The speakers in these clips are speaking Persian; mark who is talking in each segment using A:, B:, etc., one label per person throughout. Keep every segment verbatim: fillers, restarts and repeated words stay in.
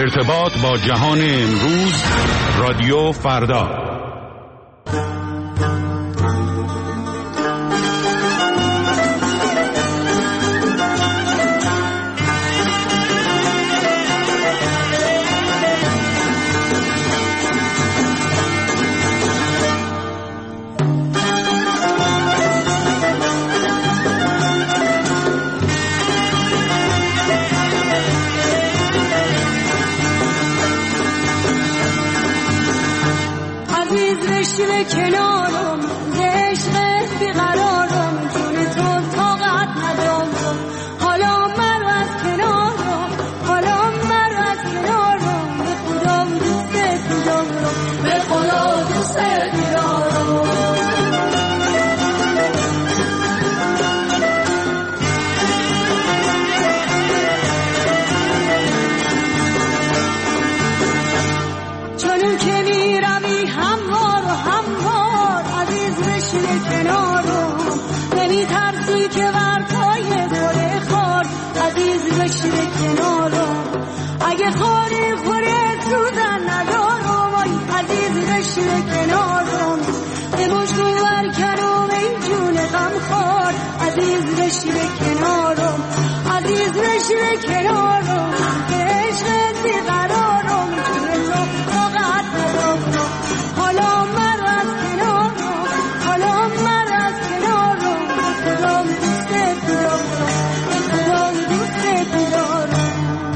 A: ارتباط با جهان امروز، رادیو فردا.
B: کنارم عشق بیقرارم، جون تو طاقت ندارم، حالا مرو از کنارم، حالا مرو از کنارم، به خدا دوست دارم، به خدا دوست دارم. چون که میرمی هموار و هموار، عزیز بشین کنارم، نمی ترسی که ورپای گل خار، عزیز بشین کنارم، اگه خاری خوره سوزن ندارم، آی عزیز بشین کنارم، به مشکو برکنم این جون غم خار، عزیز بشین کنارم، عزیز بشین کنارم، که عشق بیقرارم، جون تو طاقت ندارم، حالا مرو از کنارم، حالا مرو از کنارم، به خدا دوست دارم، به خدا دوست دارم.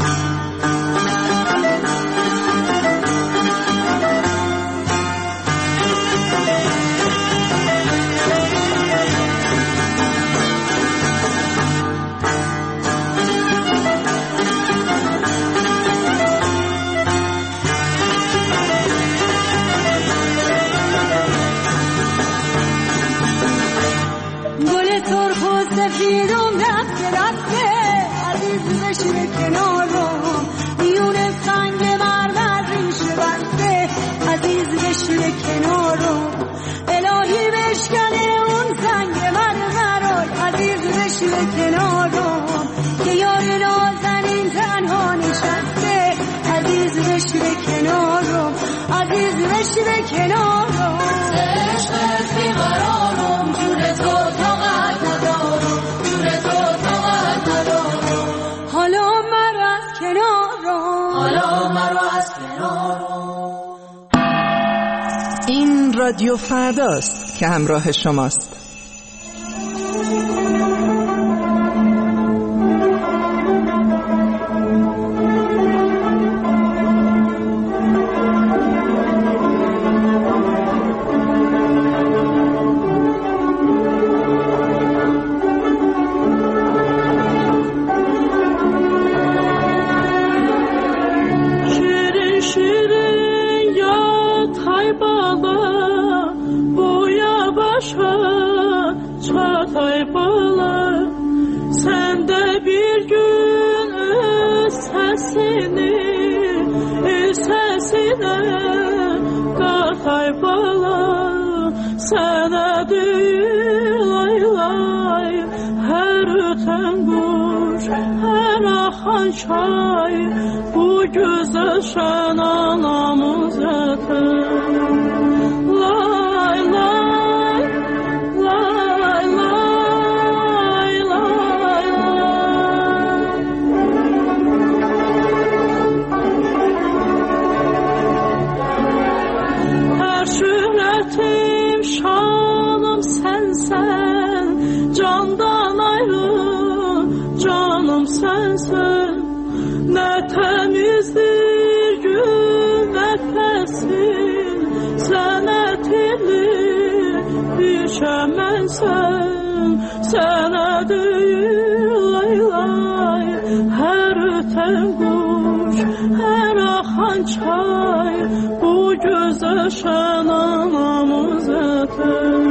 B: سفیدم رفته رفته، عزیز بشین کنارم، میون سنگ مرمر ریشه بسته، عزیز بشین کنارم، الهی بشکنه اون سنگ مرمر، عزیز بشین کنارم، که یار نازنین تنها نشسته، عزیز بشین کنارم، عزیز بشین کنارم، عشق بیقرارم، جون تو طاقت ندارم، حالا مرو از کنارم، حالا مرو از کنارم.
C: این رادیو فرداست که همراه شماست.
D: Çay bu güzel şana namazete, lay lay lay lay lay her şöhretim şanım sensen, candan ayrı canım sensen. Ne temizdir gün nefesin, sen etili bir çemensen, sana değil lay lay her öten kuş, her akan çay, bu göze şana namaz eter.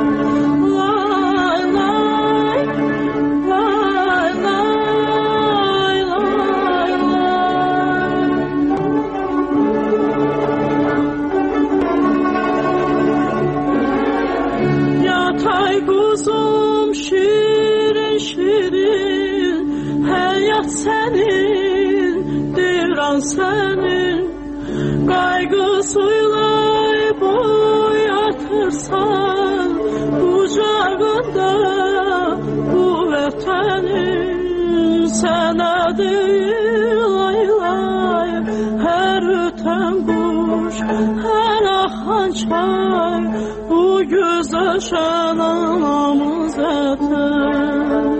D: Kuzum şirin şirin, hayat senin, devran senin, kaygısıyla boyatırsan kucağında bu vatanın. Sana değil aylay her öten kuş, her akan çay, bu güzel şanamız öten.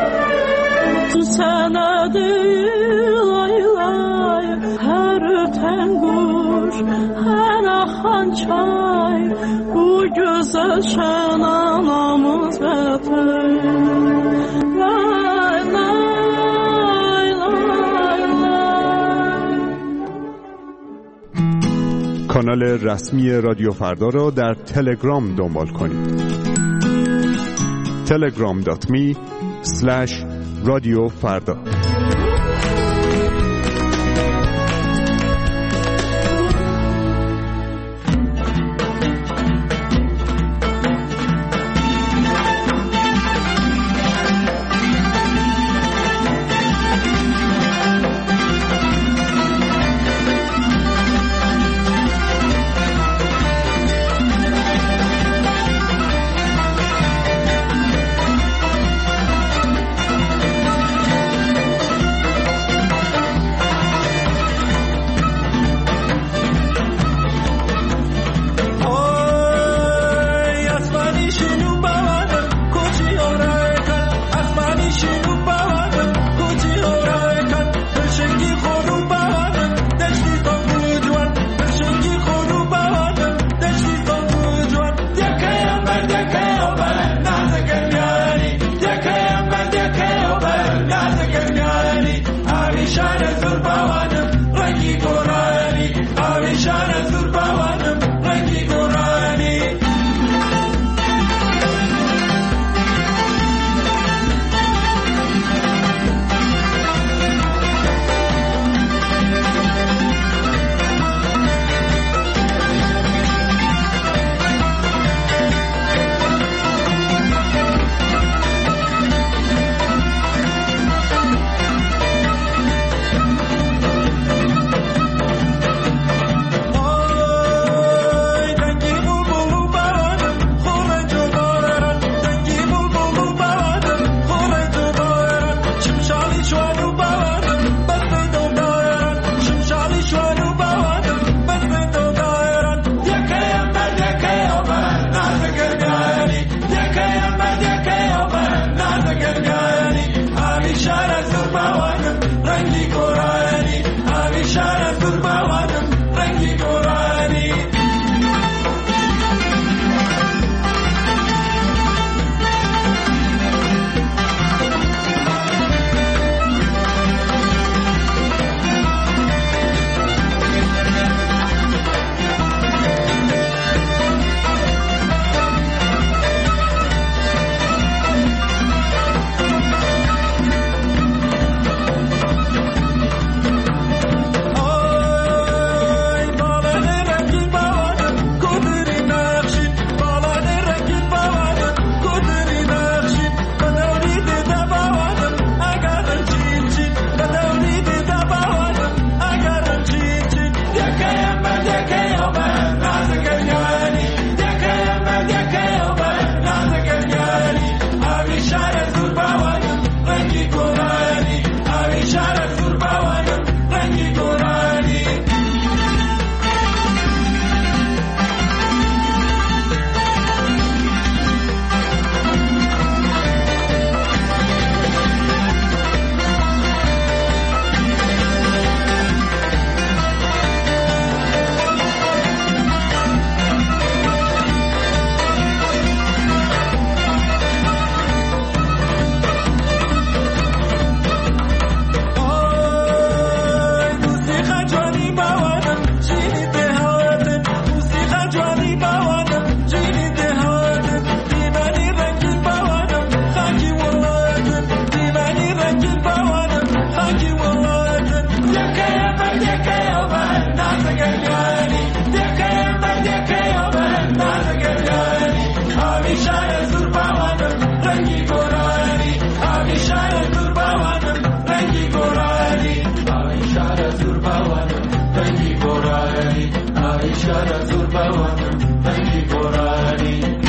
D: Sana değil aylay her öten kuş, her akan çay, bu güzel şanamız öten. Lay lay lay lay.
A: کانال رسمی رادیو فردا را در تلگرام دنبال کنید. تلگرام دات می اسلش رادیو فردا.
E: Power. اشاره زور بوانم بندی برانی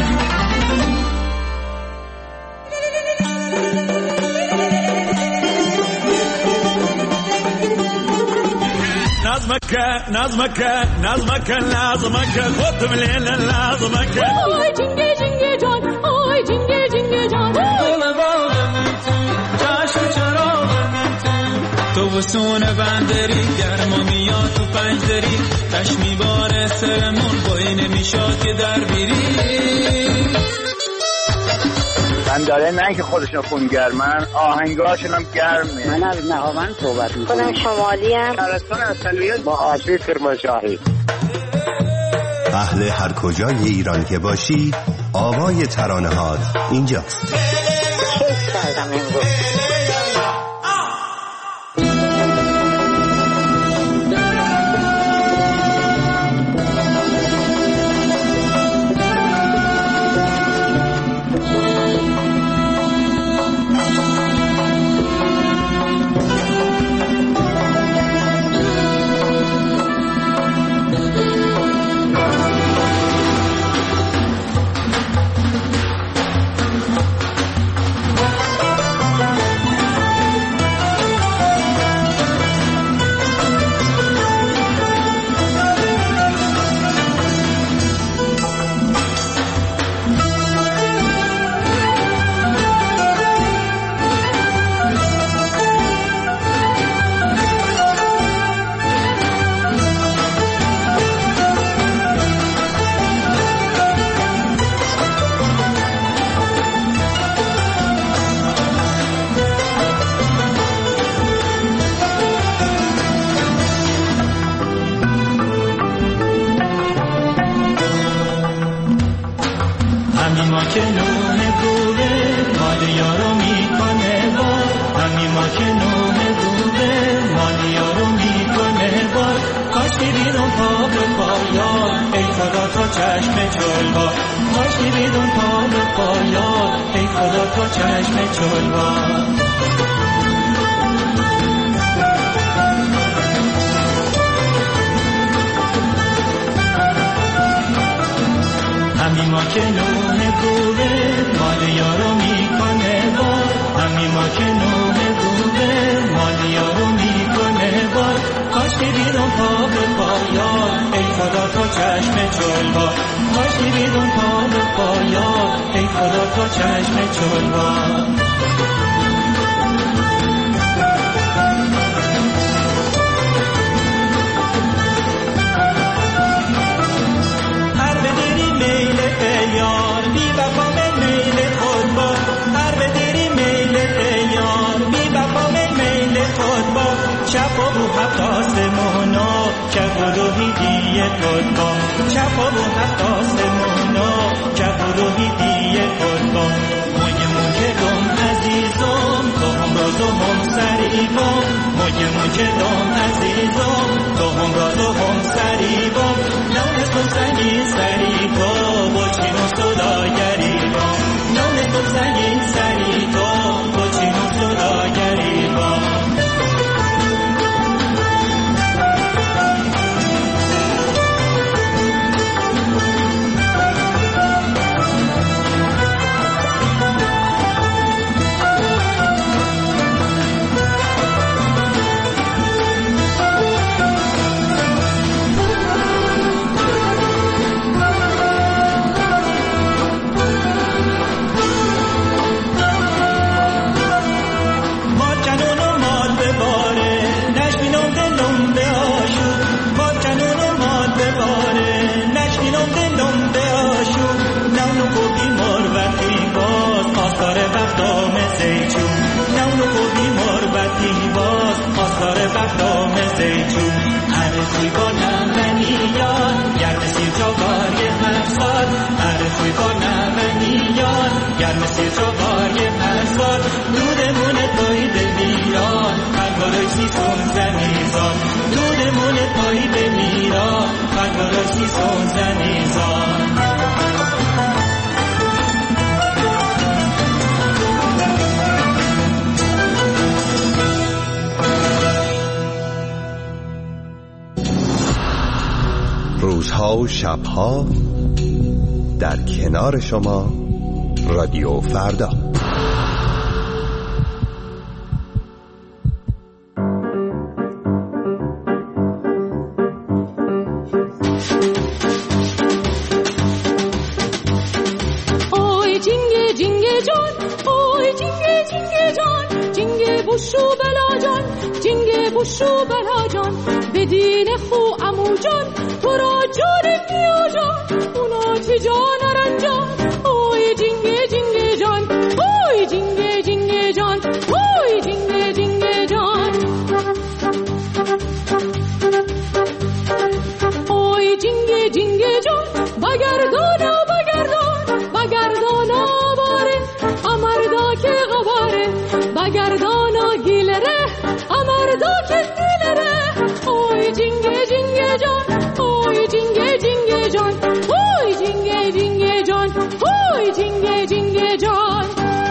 F: نظمك نظمك نظمك نظمك خد من نظمك
B: آی جنگه جنگه جان آی جنگه جنگه جان
E: دل باغم تو چشم چراغم تو تو وسونه بندری گرما میاد تو پنجدری تش میباره سرمون بایی نمیشاد که در بیری
G: من داره نه که خودشون خونگرمن آهنگاشون هم گرمه.
H: من از نهاوند صحبت میکنم. خودم شمالی ام.
G: شهرستان اصلیت با آشی کرمانشاهی.
I: اهل هر کجای ایران که باشی آوای ترانه هات اینجاست.
H: کیف کردم امروز.
I: روزها و شبها در کنار شما رادیو فردا.
D: اوی جینگه جینگه جان، اوی جینگه جینگه جان، جینگه بوشو بلا جان، جینگه بوشو بلا جان، بدین خو امو جان، تو را جان بیا جان، اونا چی جان رنجان. اوی جینگه جینگه جان، اوی جینگه جینگه جان، اوی جینگه جینگه جان، اوی جینگه جینگه جان، بگردانا بگردان، بگردانا باره امردا که غباره، بگردانا گیلره امردا که دیلره. اوی جینگه جینگه جان، اوی جینگه جینگه جان، اوی جینگه جینگه جان، اوی جینگه جینگه جان.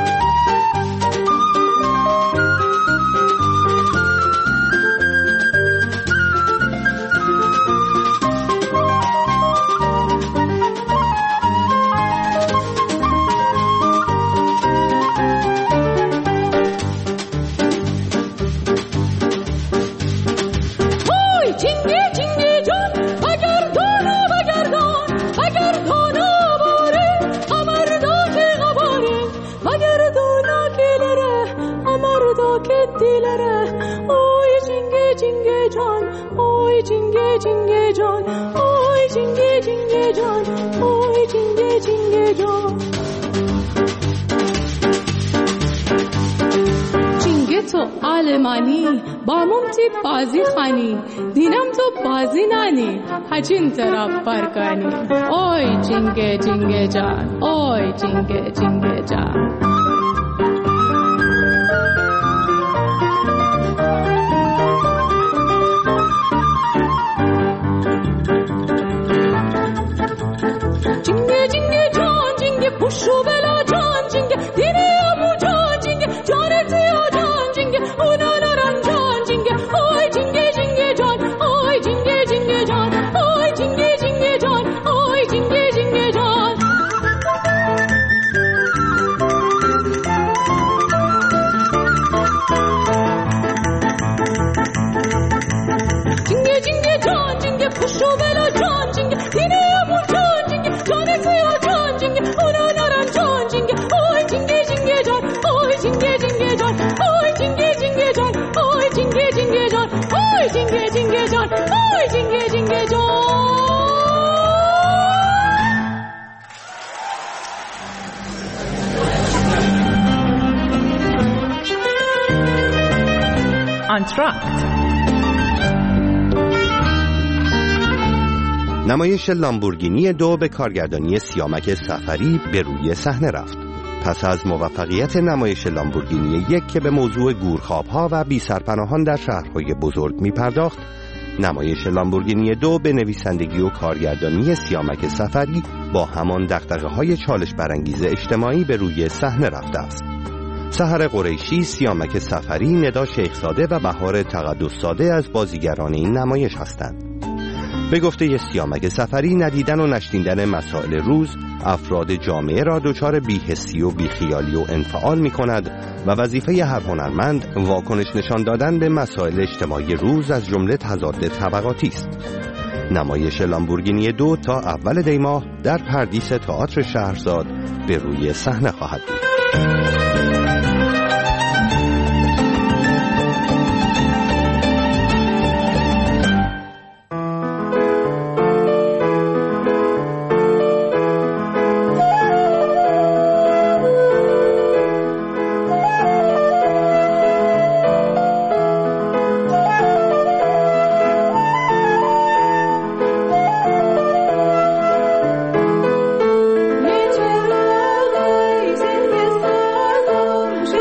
D: علمانی با ممتی بازی خانی دینم تو بازی نانی هچین طرف برکانی. اوی جینگه جینگه جان، اوی جینگه جینگه جان. جینگه جینگه جان، جینگه پوشو بلا جان، جینگه دینه امو جان، جینگه جان تیا جان، جینگه اونا نران جان، جینگه اوی جینگه جینگه جان، اوی جینگه جینگه جان، اوی جینگه جینگه جان، اوی جینگه جینگه جان. جینگه جینگه جان، جینگه پوشو بلا جان، جینگه دینه امو جان، جینگه جان تیا جان، جینگه اونا نران جان، جینگه اوی جینگه جینگه جان، اوی جینگه جینگه جان، اوی جینگه جینگه جان، اوی جینگه جینگه جان، اوی جینگه جینگه جان، اوی جینگه جینگه جان.
C: آنتراکت
I: نمایش لامبورگینی دو به کارگردانی سیامک سفری به روی صحنه رفت. پس از موفقیت نمایش لامبورگینی یک که به موضوع گورخواب‌ها و بی‌سرپناهان در شهرهای بزرگ می‌پرداخت، نمایش لامبورگینی دو به نویسندگی و کارگردانی سیامک سفری با همان دغدغه‌های چالش برانگیز اجتماعی به روی صحنه رفته است. سحر قریشی، سیامک سفری، ندا شیخزاده و بهار تقدس‌زاده از بازیگران این نمایش هستند. به گفته سیامک سفری، ندیدن و نشنیدن مسائل روز افراد جامعه را دچار بی‌حسی و بیخیالی و انفعال می کند و وظیفه هر هنرمند واکنش نشان دادن به مسائل اجتماعی روز از جمله تضاد طبقاتی است. نمایش لامبورگینی دو تا اول دی ماه در پردیس تئاتر شهرزاد به روی صحنه خواهد بود.
B: یه چراغ زنده سرم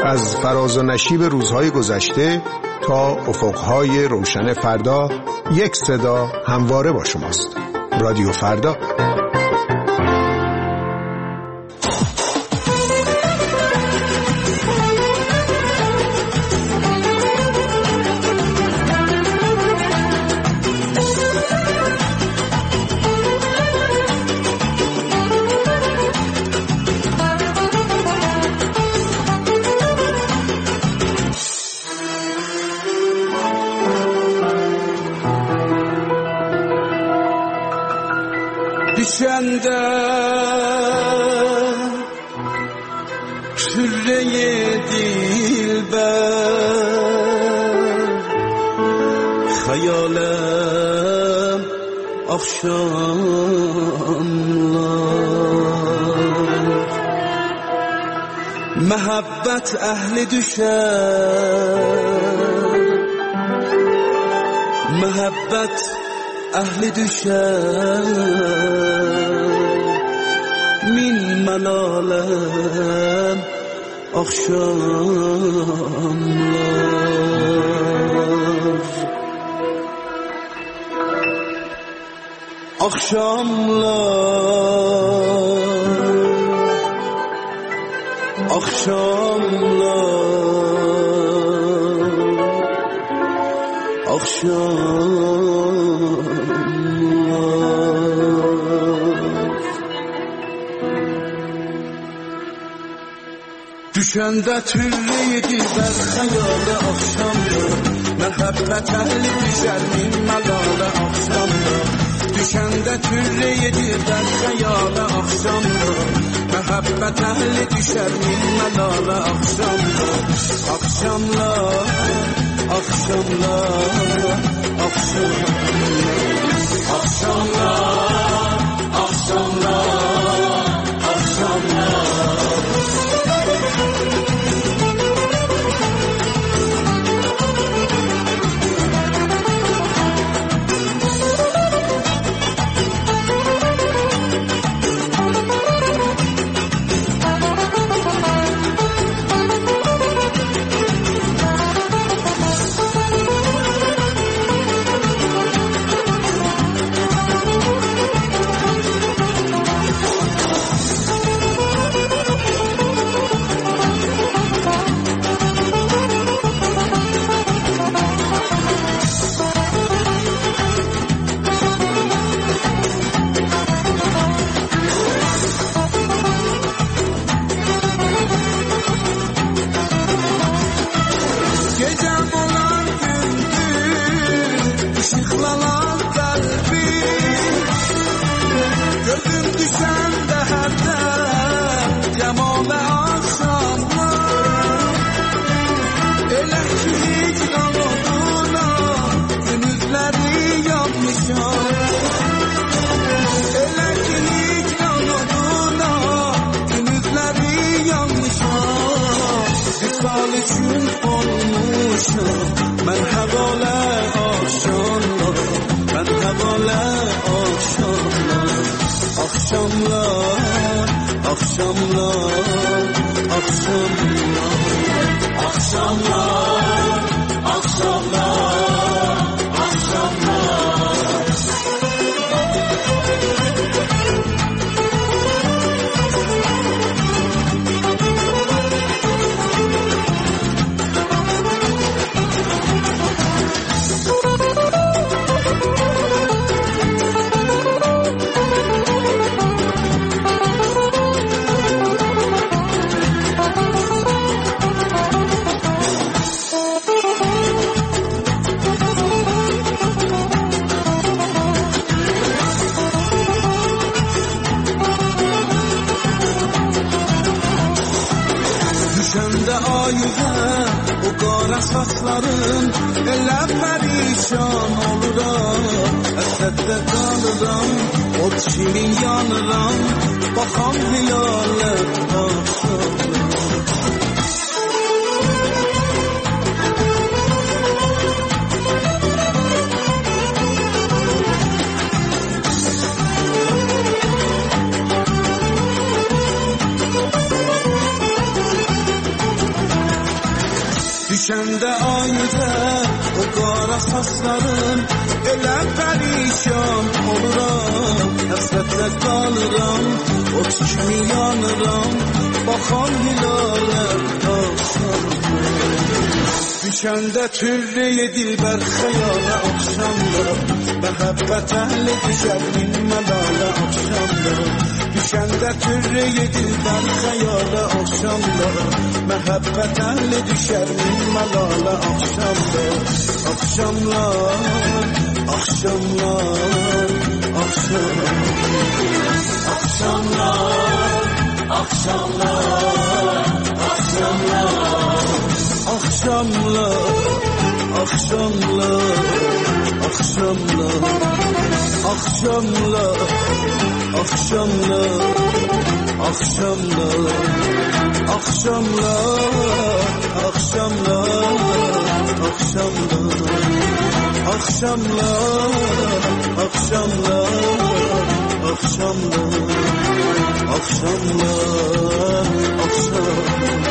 J: از فراز و نشیب روزهای گذشته تا افقهای روشن فردا، یک صدا همواره با شماست. رادیو فردا.
K: Düşende sürreye dilber Hayalem akşamlar Mehabbet ehli düşer Mehabbet ehli düşer min melalem akşamlar akşamlar akşamlar akşamlar Düşende türlüydü ben hayale akşamlar Mehabbet ehli düşer min melale akşamlar Düşende türlüydü ben hayale akşamlar Mehabbet ehli düşer min melale akşamlar Akşamlar, akşamlar, akşamlar Akşamlar, akşamlar, akşamlar Düşəndə ayıda o qara saçların elə pərişan oluram, həsrətlə qalıram, o kimi yanıram, baxan hilalə düşəndə türlüyə dilbər xəyala axşamda, məhəbbət əhli düşər min məlalə axşamda. Düşəndə türlüyə dilbər xəyala axşamda, məhəbbət əhli düşər min məlalə axşamda. Axşamlar, axşamlar, axşamlar, axşamlar, axşamlar, axşamlar. Akşamlar, akşamlar, akşamlar, akşamlar, akşamlar, akşamlar, akşamlar, akşamlar, akşamlar, akşamlar, akşamlar, akşamlar, akşamlar, akşamlar.